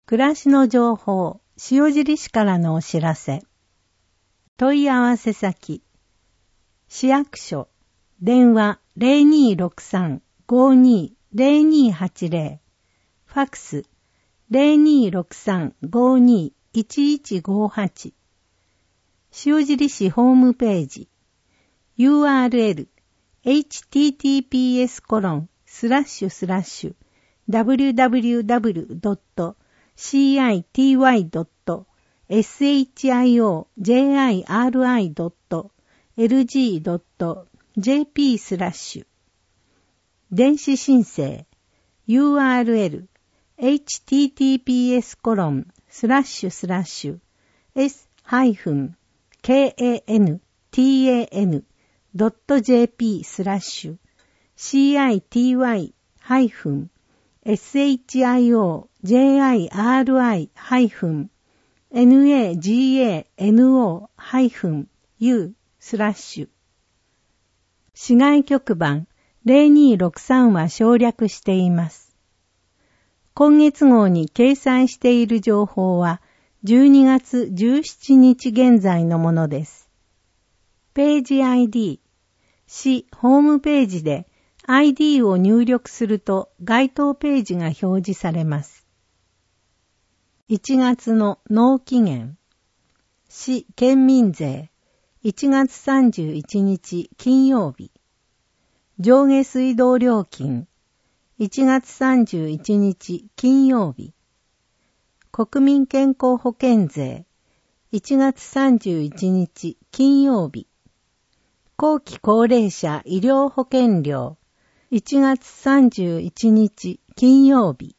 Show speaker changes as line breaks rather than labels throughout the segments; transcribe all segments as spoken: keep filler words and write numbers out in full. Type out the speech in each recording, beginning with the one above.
暮らしの情報、塩尻市からのお知らせ。問い合わせ先。市役所、電話 ゼロにーろくさん ごーにー ゼロにーはちゼロ、ファックス ゼロにーろくさん ごーにー いちいちごはち、塩尻市ホームページ、ユーアールエル、エイチティーティーピーエスコロンスラッシュスラッシュダブリューダブリューダブリュードットシーアイティーワイドットエスエイチアイオージェイアイアールアイドットエルジードットジェーピー スラッシュ電子申請 ユーアールエル エイチティーティーピーエスコロンスラッシュスラッシュ エス ハイフン ケーエーエヌ ティーエーエヌ ドット ジェーピー スラッシュ シーアイティーワイ ハイフン エスエイチアイオージェイアイアールアイ ハイフン エヌエージーエーエヌオー ハイフン ユー スラッシュ市外局番ゼロにーろくさんは省略しています。今月号に掲載している情報はじゅうにがつじゅうしちにち現在のものです。ページ アイディー、市ホームページで アイディー を入力すると該当ページが表示されます。いちがつの納期限、市県民税、いちがつさんじゅういちにち金曜日、上下水道料金、いちがつさんじゅういちにち金曜日、国民健康保険税、いちがつさんじゅういちにち金曜日、後期高齢者医療保険料、いちがつさんじゅういちにち金曜日。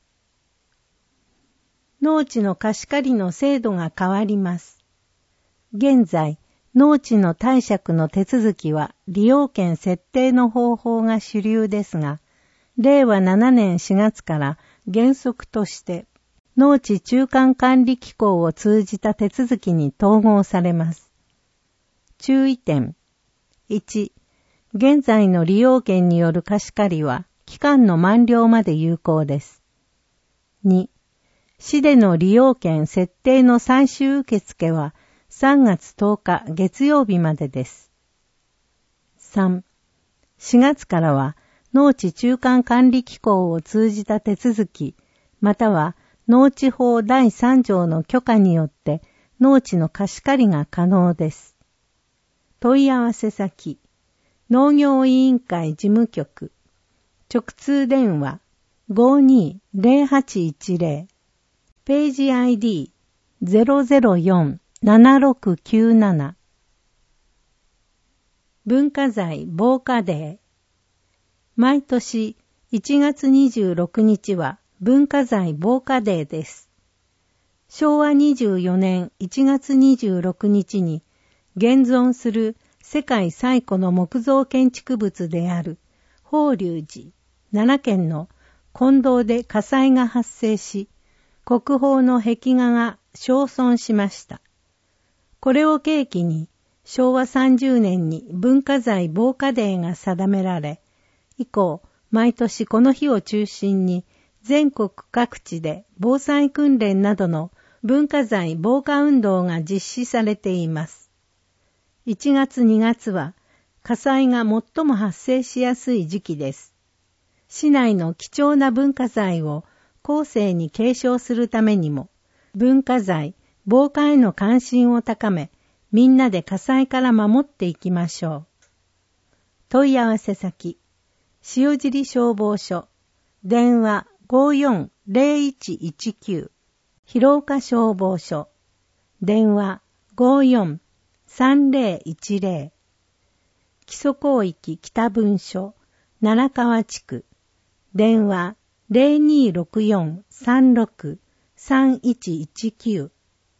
農地の貸し借りの制度が変わります。現在、農地の貸借の手続きは利用権設定の方法が主流ですが、れいわななねんしがつから原則として農地中間管理機構を通じた手続きに統合されます。注意点。いち、現在の利用権による貸し借りは期間の満了まで有効です。に、市での利用権設定の最終受付はさんがつとおか月曜日までです。さん、しがつからは農地中間管理機構を通じた手続き、または農地法だいさんじょうの許可によって農地の貸し借りが可能です。問い合わせ先、農業委員会事務局、直通電話 ごーにーぜろはちいちゼロ、ページ アイディー ゼロゼロよん ななろくきゅうなな。文化財防火デー。毎年いちがつにじゅうろくにちは文化財防火デーです。しょうわにじゅうよねんいちがつにじゅうろくにちに現存する世界最古の木造建築物である法隆寺、奈良県の金堂で火災が発生し、国宝の壁画が焼損しました。これを契機にしょうわさんじゅうねんに文化財防火デーが定められ、以降毎年この日を中心に全国各地で防災訓練などの文化財防火運動が実施されています。いちがつにがつは火災が最も発生しやすい時期です。市内の貴重な文化財を後世に継承するためにも、文化財防火への関心を高め、みんなで火災から守っていきましょう。問い合わせ先、塩尻消防署、電話 ごーよんぜろいちいちきゅう、広岡消防署、電話 ごーよんさんぜろいちぜろ、木曽広域北分署、奈良川地区、電話 ゼロにーろくよん さんろく さんいちいちきゅう。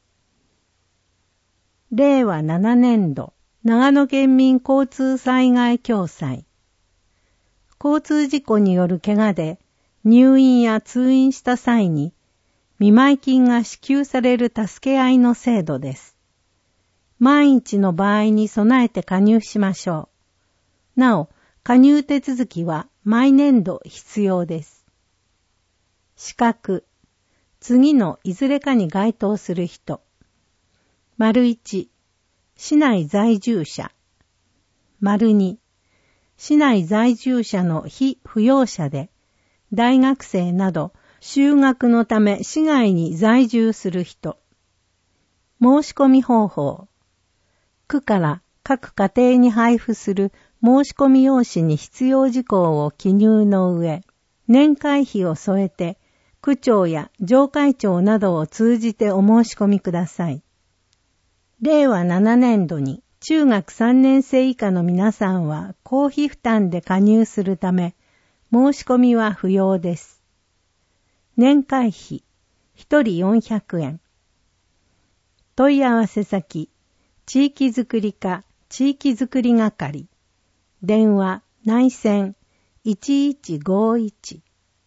れいわななねんど長野県民交通災害共済。交通事故による怪我で入院や通院した際に見舞金が支給される助け合いの制度です。万一の場合に備えて加入しましょう。なお、加入手続きは毎年度必要です。資格、 次のいずれかに該当する人。丸一、市内在住者。丸二、市内在住者の非扶養者で、大学生など修学のため市外に在住する人。申し込み方法。区から各家庭に配布する申し込み用紙に必要事項を記入の上、年会費を添えて、区長や上会長などを通じてお申し込みください。れいわななねんどに中学さんねん生以下の皆さんは公費負担で加入するため、申し込みは不要です。年会費、ひとりよんひゃくえん。問い合わせ先、地域づくり課地域づくり係。電話、内線、いちいちごいち。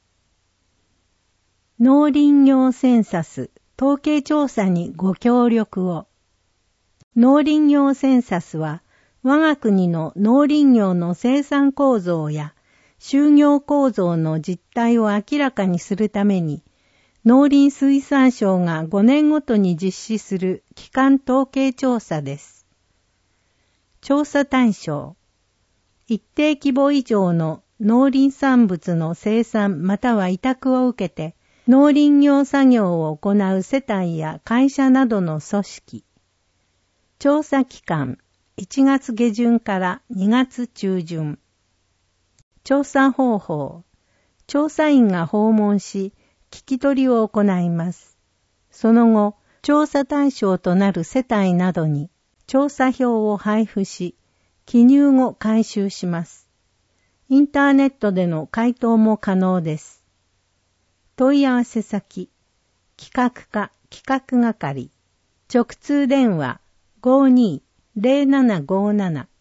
農林業センサス統計調査にご協力を。農林業センサスは、我が国の農林業の生産構造や就業構造の実態を明らかにするために、農林水産省がごねんごとに実施する基幹統計調査です。調査対象、一定規模以上の農林産物の生産または委託を受けて、農林業作業を行う世帯や会社などの組織。調査期間、いちがつげじゅんからにがつちゅうじゅん。調査方法、調査員が訪問し、聞き取りを行います。その後、調査対象となる世帯などに調査票を配布し、記入後回収します。インターネットでの回答も可能です。問い合わせ先、企画課企画係、直通電話 ごーにーぜろななごーなな。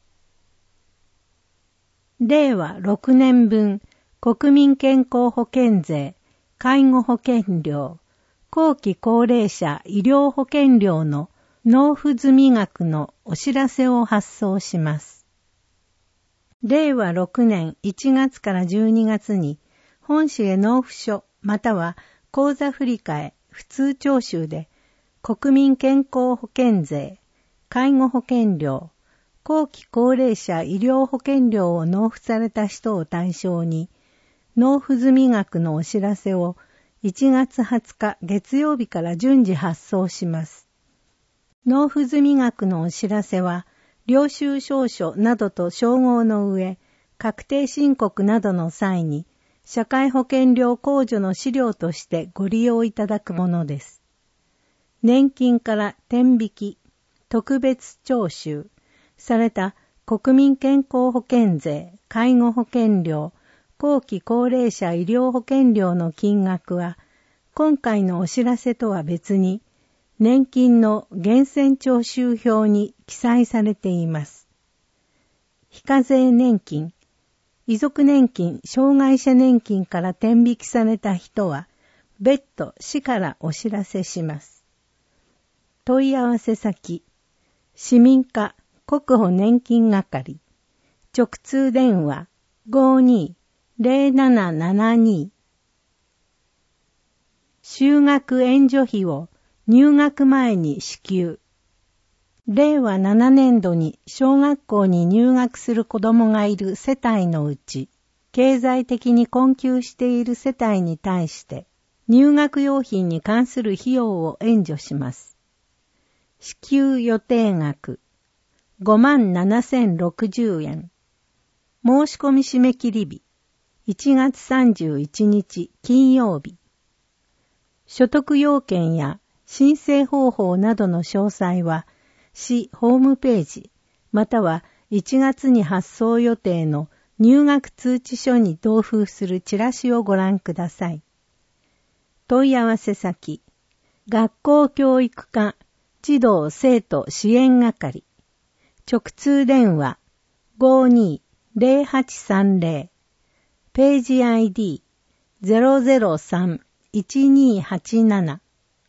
れいわろくねんぶん国民健康保険税、介護保険料、後期高齢者医療保険料の納付済額のお知らせを発送します。れいわろくねんいちがつからじゅうにがつに本市へ納付書または口座振替普通徴収で国民健康保険税、介護保険料、後期高齢者医療保険料を納付された人を対象に納付済額のお知らせをいちがつはつか月曜日から順次発送します。納付済額のお知らせは領収証書などと照合の上、確定申告などの際に社会保険料控除の資料としてご利用いただくものです。年金から天引き、特別徴収された国民健康保険税、介護保険料、後期高齢者医療保険料の金額は、今回のお知らせとは別に、年金の源泉徴収票に記載されています。非課税年金、遺族年金、障害者年金から天引きされた人は、別途市からお知らせします。問い合わせ先、市民課国保年金係、直通電話 ごーにーぜろななななに。就学援助費を入学前に支給。れいわななねんどに小学校に入学する子供がいる世帯のうち、経済的に困窮している世帯に対して、入学用品に関する費用を援助します。支給予定額、ごまんななせんろくじゅうえん。申し込み締め切り日、いちがつさんじゅういちにち金曜日。所得要件や申請方法などの詳細は、市ホームページ、またはいちがつに発送予定の入学通知書に同封するチラシをご覧ください。問い合わせ先、学校教育課児童生徒支援係、直通電話 ごーにーぜろはちさんぜろ、ページ アイディー ゼロゼロさん いちにーはちなな。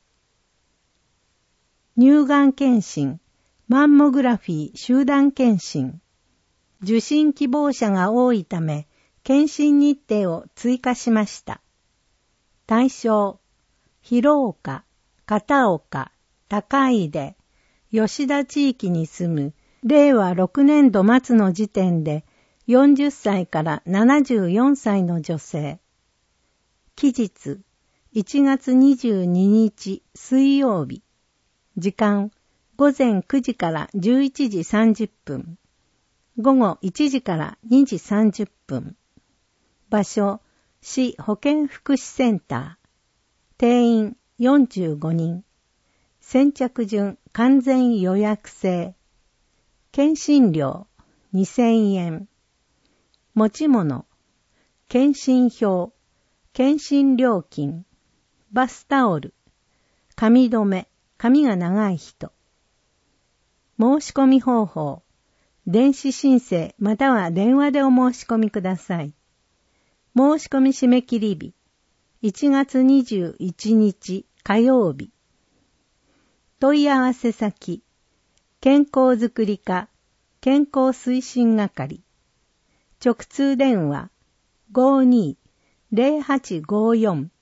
乳がん検診、マンモグラフィー集団検診。受診希望者が多いため、検診日程を追加しました。対象、 広岡、片岡、高出、吉田地域に住むれいわろくねんど末の時点でよんじゅっさいからななじゅうよんさいの女性。期日いちがつにじゅうににち水曜日。時間ごぜんくじからじゅういちじさんじゅっぷん。午後いちじからにじさんじゅっぷん。場所市保健福祉センター。定員よんじゅうごにん。先着順完全予約制。検診料にせんえん。持ち物、検診票、検診料金、バスタオル、髪留め、髪が長い人。申し込み方法、電子申請または電話でお申し込みください。申し込み締め切り日、いちがつにじゅういちにち火曜日。問い合わせ先、健康づくり課、健康推進係。直通電話 ごーにーぜろはちごーよん。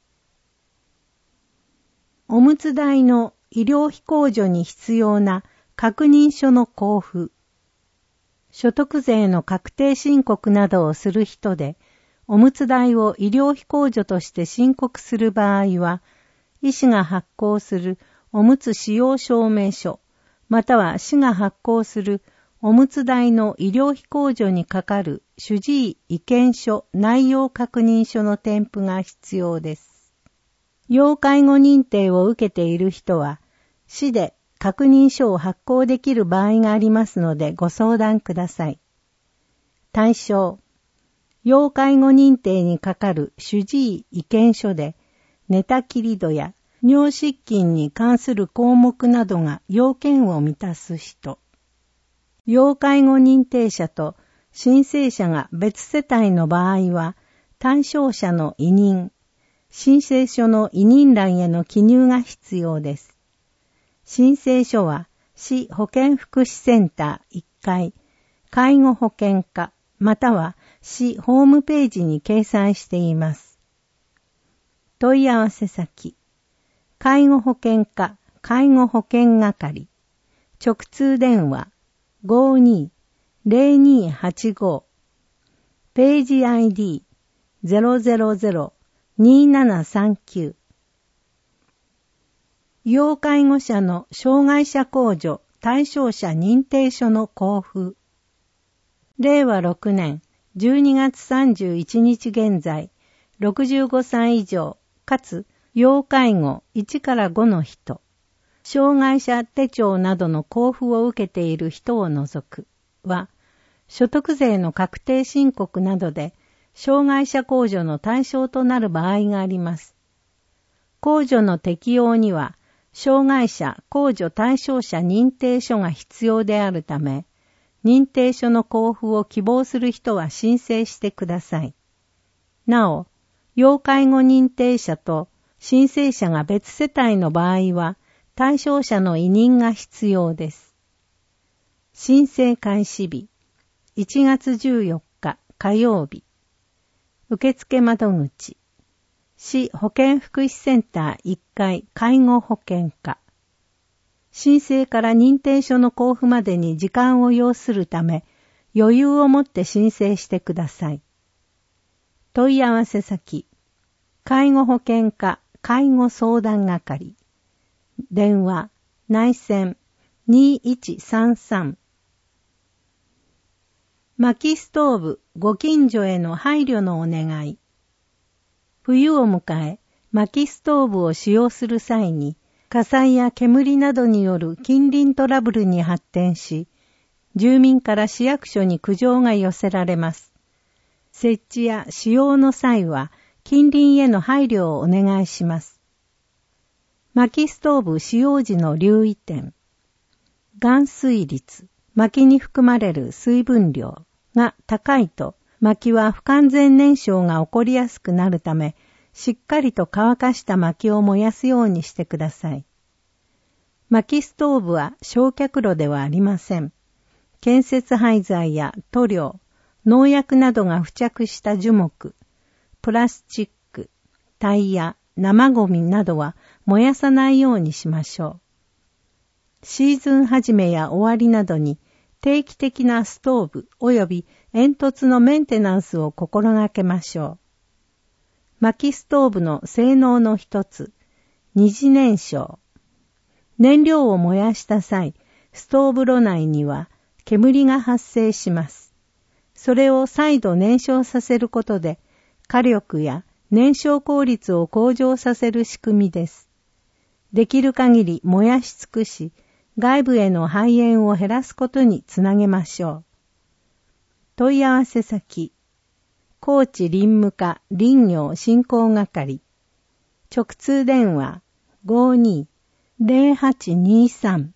おむつ代の医療費控除に必要な確認書の交付。所得税の確定申告などをする人で、おむつ代を医療費控除として申告する場合は、医師が発行するおむつ使用証明書、または市が発行するおむつ代の医療費控除にかかる主治医意見書内容確認書の添付が必要です。要介護認定を受けている人は、市で確認書を発行できる場合がありますのでご相談ください。対象、要介護認定にかかる主治医意見書で、寝たきり度や尿失禁に関する項目などが要件を満たす人。要介護認定者と申請者が別世帯の場合は、対象者の委任、申請書の委任欄への記入が必要です。申請書は、市保健福祉センターいっかい、介護保険課、または市ホームページに掲載しています。問い合わせ先、介護保険課、介護保険係、直通電話、ごーにーぜろにーはちご、ページ アイディー ゼロゼロゼロ にーななさんきゅう。要介護者の障害者控除対象者認定書の交付。れいわろくねんじゅうにがつさんじゅういちにち現在、ろくじゅうごさい以上、かつ要介護いちからごの人、障害者手帳などの交付を受けている人を除くは、所得税の確定申告などで障害者控除の対象となる場合があります。控除の適用には、障害者控除対象者認定書が必要であるため、認定書の交付を希望する人は申請してください。なお、要介護認定者と申請者が別世帯の場合は、対象者の委任が必要です。申請開始日、いちがつじゅうよっか火曜日。受付窓口、市保健福祉センターいっかい介護保険課。申請から認定書の交付までに時間を要するため、余裕を持って申請してください。問い合わせ先、介護保険課介護相談係。電話、内線にいちさんさん。薪ストーブご近所への配慮のお願い。冬を迎え、薪ストーブを使用する際に、火災や煙などによる近隣トラブルに発展し、住民から市役所に苦情が寄せられます。設置や使用の際は、近隣への配慮をお願いします。薪ストーブ使用時の留意点。含水率、薪に含まれる水分量が高いと、薪は不完全燃焼が起こりやすくなるため、しっかりと乾かした薪を燃やすようにしてください。薪ストーブは焼却炉ではありません。建設廃材や塗料、農薬などが付着した樹木、プラスチック、タイヤ、生ゴミなどは燃やさないようにしましょう。シーズン始めや終わりなどに定期的なストーブ及び煙突のメンテナンスを心がけましょう。薪ストーブの性能の一つ、二次燃焼。燃料を燃やした際、ストーブ炉内には煙が発生します。それを再度燃焼させることで、火力や燃焼効率を向上させる仕組みです。できる限り燃やし尽くし、外部への排煙を減らすことにつなげましょう。問い合わせ先、高知林務課林業振興係、直通電話 ごーにーぜろはちにーさん。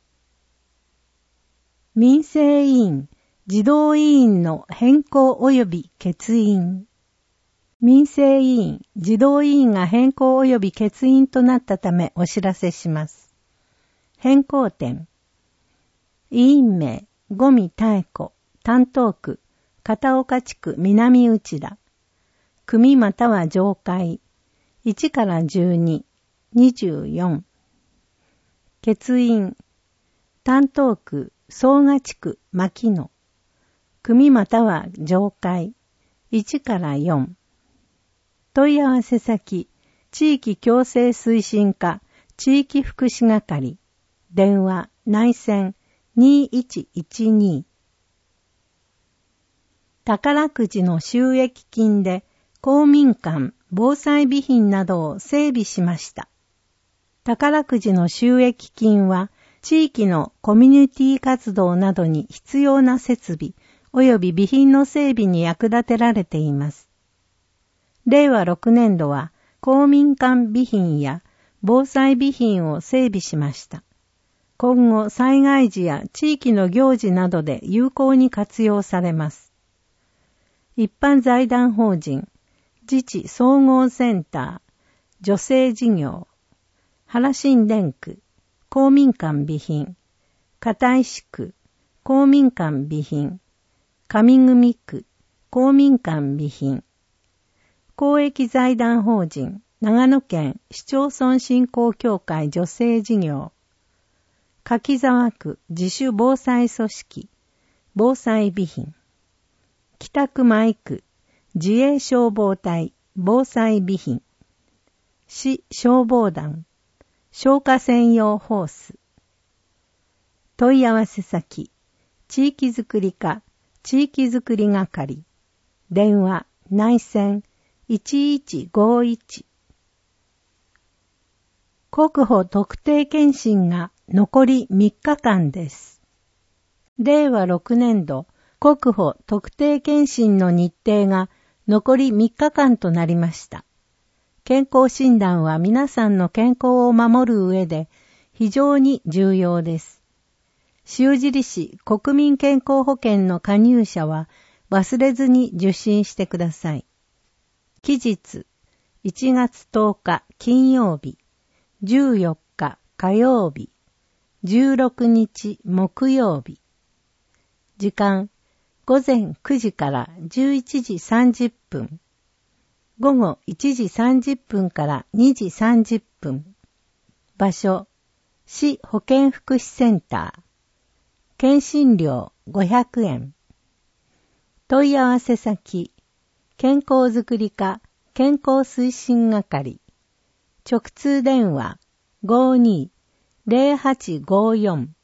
民生委員、児童委員の変更及び欠員。民生委員、児童委員が変更及び欠員となったためお知らせします。変更点。委員名、五味妙子、担当区、片岡地区南内田。組または上階、いちからじゅうに、にじゅうよん。欠員、担当区、総賀地区牧野。組または上階、いちからよん。問い合わせ先、地域共生推進課、地域福祉係、電話、内線にいちいちに。宝くじの収益金で公民館、防災備品などを整備しました。宝くじの収益金は、地域のコミュニティ活動などに必要な設備及び備品の整備に役立てられています。れいわろくねんどは公民館備品や防災備品を整備しました。今後災害時や地域の行事などで有効に活用されます。一般財団法人、自治総合センター、女性事業、原新田区、公民館備品、片石区、公民館備品、上組区、公民館備品、公益財団法人、長野県市町村振興協会女性事業、柿沢区自主防災組織、防災備品、北区前区自衛消防隊防災備品、市消防団、消火専用ホース。問い合わせ先、地域づくり課、地域づくり係、電話、内線、いちいちごいち。国保特定健診が残りみっかかんです。れいわろくねんど国保特定健診の日程が残りみっかかんとなりました。健康診断は皆さんの健康を守る上で非常に重要です。塩尻市国民健康保険の加入者は忘れずに受診してください。期日、いちがつとおか金曜日、じゅうよっか火曜日、じゅうろくにち木曜日。時間、ごぜんくじからじゅういちじさんじゅっぷん。午後いちじさんじゅっぷんからにじさんじゅっぷん。場所、市保健福祉センター。検診料ごひゃくえん。問い合わせ先、健康づくり課健康推進係。直通電話 ごーにーぜろはちごーよん。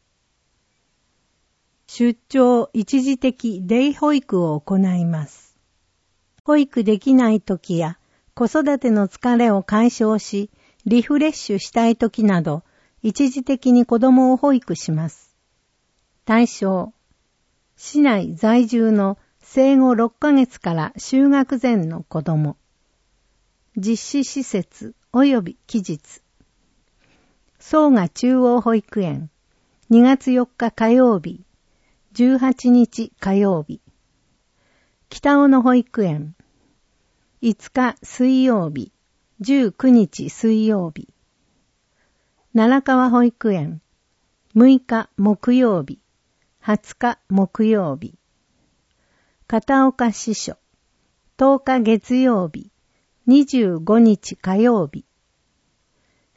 出張一時的デイ保育を行います。保育できないときや子育ての疲れを解消し、リフレッシュしたいときなど、一時的に子供を保育します。対象、市内在住の生後ろっかげつから就学前の子供。実施施設及び期日。総賀中央保育園、にがつよっか火曜日、じゅうはちにち火曜日。北尾野保育園、いつか水曜日、じゅうくにち水曜日。奈良川保育園、むいか木曜日、はつか木曜日。片岡支所、とおか月曜日、にじゅうごにち火曜日。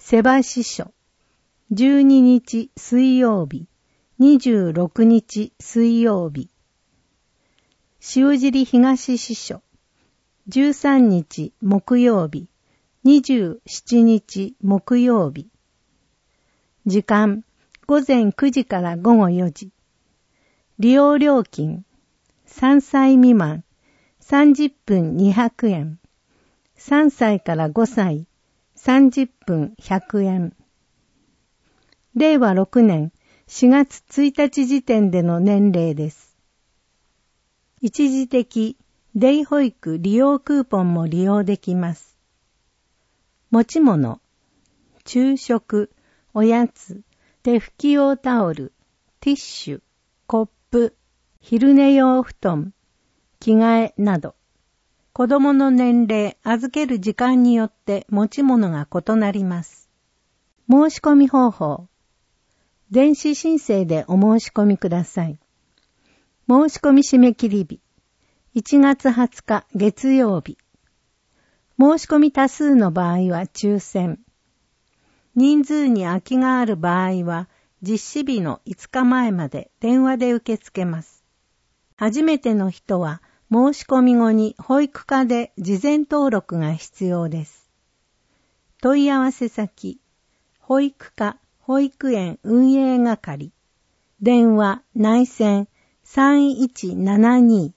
セバ支所、じゅうににち水曜日、にじゅうろくにち水曜日。塩尻東支所、じゅうさんにち木曜日、にじゅうしちにち木曜日。時間、午前くじから午後よじ。利用料金、さんさい未満、さんじゅっぷんにひゃくえん。さんさいからごさい、さんじゅっぷんひゃくえん。れいわろくねんしがつついたち時点での年齢です。一時的デイ保育利用クーポンも利用できます。持ち物、昼食、おやつ、手拭き用タオル、ティッシュ、コップ、昼寝用布団、着替えなど、子供の年齢、預ける時間によって持ち物が異なります。申し込み方法。電子申請でお申し込みください。申し込み締め切り日、いちがつはつか月曜日。申し込み多数の場合は抽選。人数に空きがある場合は、実施日のいつかまえまで電話で受け付けます。初めての人は、申し込み後に保育課で事前登録が必要です。問い合わせ先、保育課保育園運営係、電話内線さんいちななに。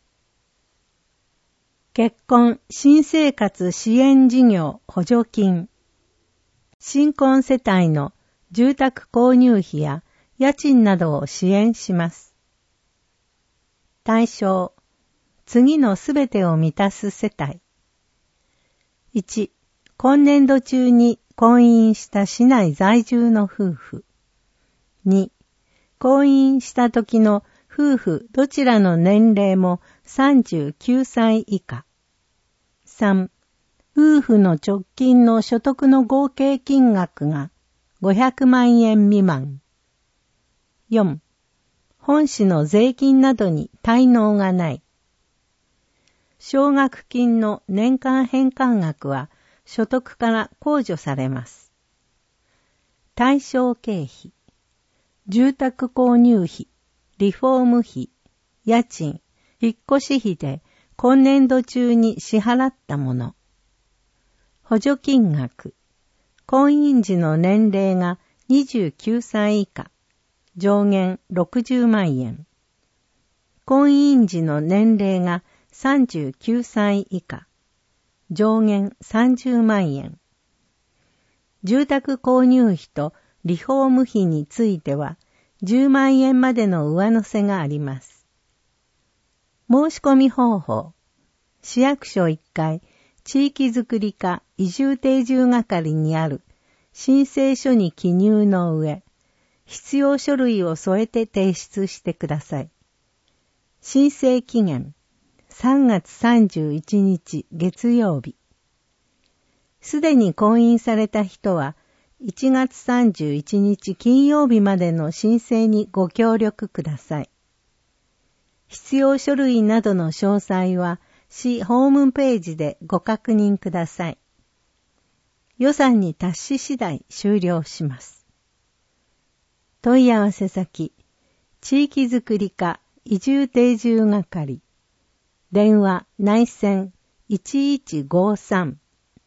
結婚新生活支援事業補助金。新婚世帯の住宅購入費や家賃などを支援します。対象、次のすべてを満たす世帯。いち、今年度中に婚姻した市内在住の夫婦。に、婚姻した時の夫婦どちらの年齢もさんじゅうきゅうさい以下。さん、夫婦の直近の所得の合計金額がごひゃくまんえん未満。よん、本市の税金などに滞納がない。奨学金の年間返還額は所得から控除されます。対象経費、住宅購入費、リフォーム費、家賃、引っ越し費で今年度中に支払ったもの。補助金額、婚姻時の年齢がにじゅうきゅうさい以下、上限ろくじゅうまんえん。婚姻時の年齢がさんじゅうきゅうさい以下、上限さんじゅうまんえん。住宅購入費とリフォーム費についてはじゅうまんえんまでの上乗せがあります。申し込み方法。市役所いっかい地域づくり課移住定住係にある申請書に記入の上、必要書類を添えて提出してください。申請期限さんがつさんじゅういちにち月曜日。すでに婚姻された人はいちがつさんじゅういちにち金曜日までの申請にご協力ください。必要書類などの詳細は市ホームページでご確認ください。予算に達し次第終了します。問い合わせ先、地域づくり課移住定住係、電話内線いちいちごさん。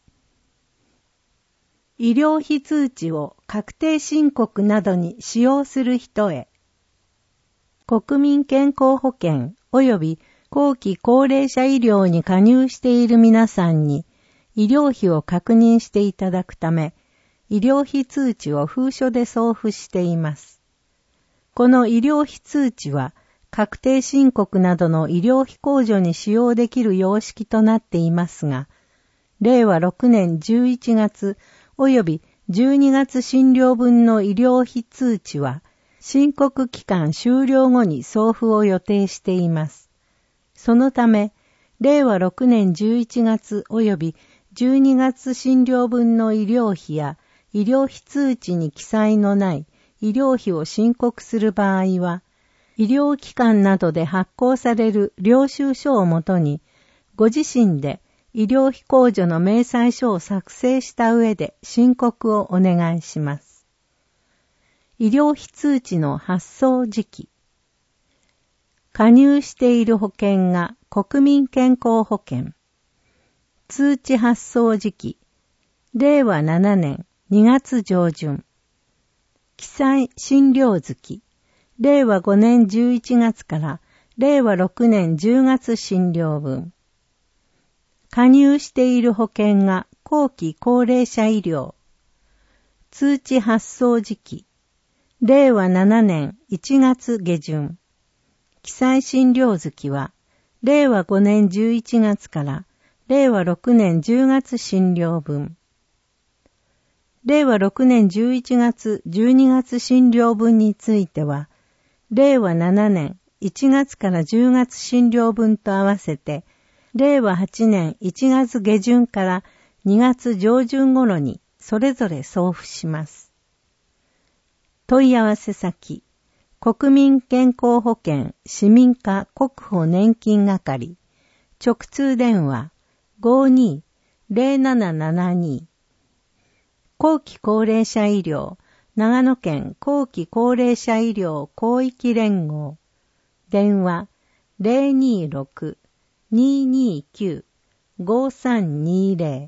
医療費通知を確定申告などに使用する人へ、国民健康保険及び後期高齢者医療に加入している皆さんに医療費を確認していただくため、医療費通知を封書で送付しています。この医療費通知は、確定申告などの医療費控除に使用できる様式となっていますが、れいわろくねんじゅういちがつ及びじゅうにがつ診療分の医療費通知は、申告期間終了後に送付を予定しています。そのため、れいわろくねんじゅういちがつ及びじゅうにがつ診療分の医療費や医療費通知に記載のない医療費を申告する場合は、医療機関などで発行される領収書をもとに、ご自身で医療費控除の明細書を作成した上で申告をお願いします。医療費通知の発送時期。加入している保険が国民健康保険。通知発送時期。れいわななねんにがつ上旬。記載診療月。れいわごねんじゅういちがつかられいわろくねんじゅうがつ診療分。加入している保険が後期高齢者医療。通知発送時期。れいわななねんいちがつ下旬。記載診療月はれいわごねんじゅういちがつかられいわろくねんじゅうがつ診療分。れいわろくねんじゅういちがつじゅうにがつ診療分については、れいわななねんいちがつからじゅうがつ診療分と合わせて、れいわはちねんいちがつ下旬からにがつ上旬頃にそれぞれ送付します。問い合わせ先、国民健康保険市民課国保年金係、直通電話 ごーにーぜろななななに。後期高齢者医療長野県後期高齢者医療広域連合、電話 ゼロにーろく にーにーきゅう ごーさんにーぜ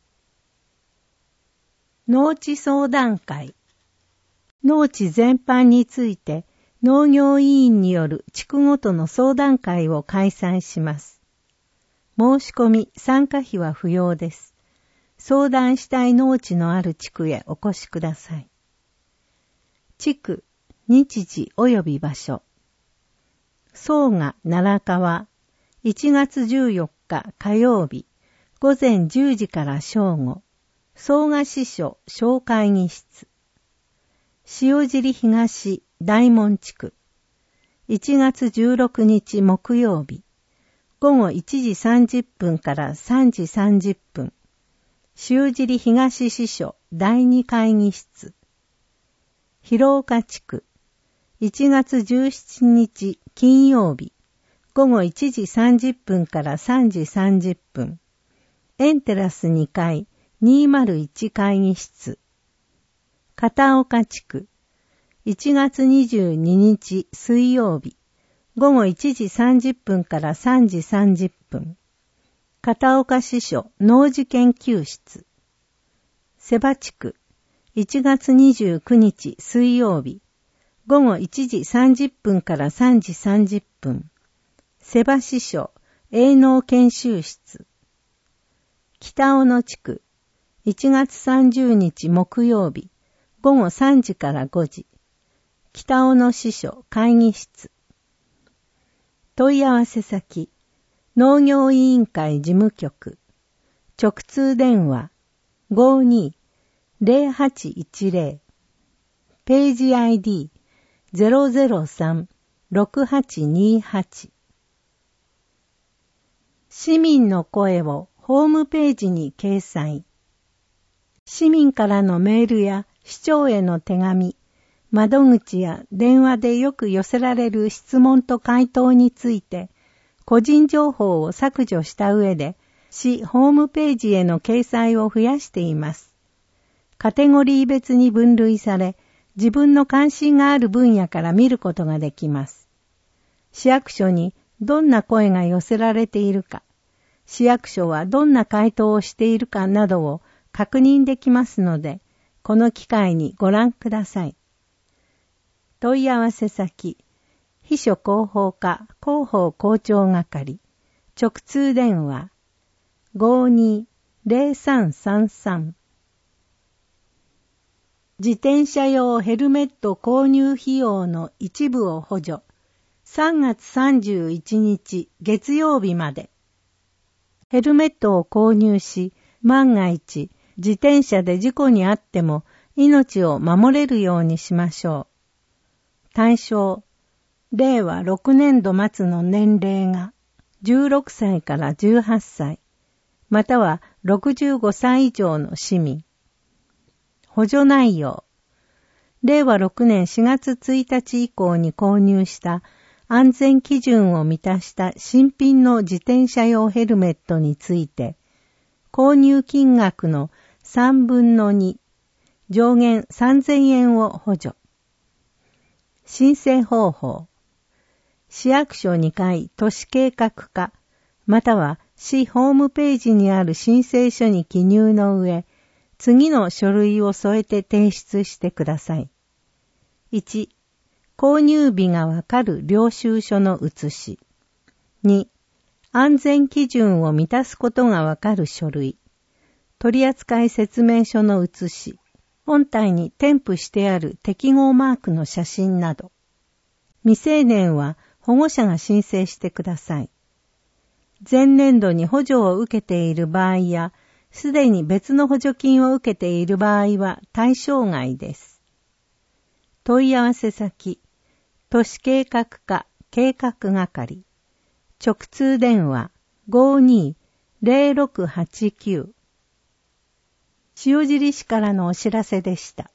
ろ。農地相談会。農地全般について農業委員による地区ごとの相談会を開催します。申し込み、参加費は不要です。相談したい農地のある地区へお越しください。地区、日時及び場所。総賀奈良川、いちがつじゅうよっか火曜日、ごぜんじゅうじから正午、総賀支所小会議室。塩尻東大門地区、いちがつじゅうろくにち木曜日、ごごいちじさんじゅっぷんからさんじさんじゅっぷん、塩尻東支所第二会議室。広岡地区、いちがつじゅうしちにち金曜日、ごごいちじさんじゅっぷんからさんじさんじゅっぷん、エンテラスにかいにーまるいち会議室。片岡地区、いちがつにじゅうににち水曜日、ごごいちじさんじゅっぷんからさんじさんじゅっぷん、片岡支所農事研究室。瀬場地区、いちがつにじゅうくにち水曜日、ごごいちじさんじゅっぷんからさんじさんじゅっぷん、瀬場支所営農研修室。北小野地区、いちがつさんじゅうにち木曜日、ごごさんじからごじ、北小野支所会議室。問い合わせ先、農業委員会事務局、直通電話 ごーにーぜろはちいちぜろ、ページ アイディー ゼロゼロさん ろくはちにはち。市民の声をホームページに掲載。市民からのメールや市長への手紙、窓口や電話でよく寄せられる質問と回答について、個人情報を削除した上で、市ホームページへの掲載を増やしています。カテゴリー別に分類され、自分の関心がある分野から見ることができます。市役所にどんな声が寄せられているか、市役所はどんな回答をしているかなどを確認できますので、この機会にご覧ください。問い合わせ先、秘書広報課広報校長係、直通電話 ごーにーぜろさんさんさん。自転車用ヘルメット購入費用の一部を補助。さんがつさんじゅういちにち月曜日まで。ヘルメットを購入し、万が一自転車で事故に遭っても命を守れるようにしましょう。対象、れいわろくねんど末の年齢がじゅうろくさいからじゅうはっさい、またはろくじゅうごさい以上の市民。補助内容、れいわろくねんしがつついたち以降に購入した安全基準を満たした新品の自転車用ヘルメットについて、 購入金額のさんぶんのに、上限さんぜんえんを補助。申請方法。市役所にかい都市計画課、または市ホームページにある申請書に記入の上、次の書類を添えて提出してください。いち、購入日がわかる領収書の写し。に、安全基準を満たすことがわかる書類。取扱説明書の写し。本体に添付してある適合マークの写真など。未成年は保護者が申請してください。前年度に補助を受けている場合や、すでに別の補助金を受けている場合は対象外です。問い合わせ先、都市計画課計画係、直通電話 ごーにーぜろろくはちきゅう。塩尻市からのお知らせでした。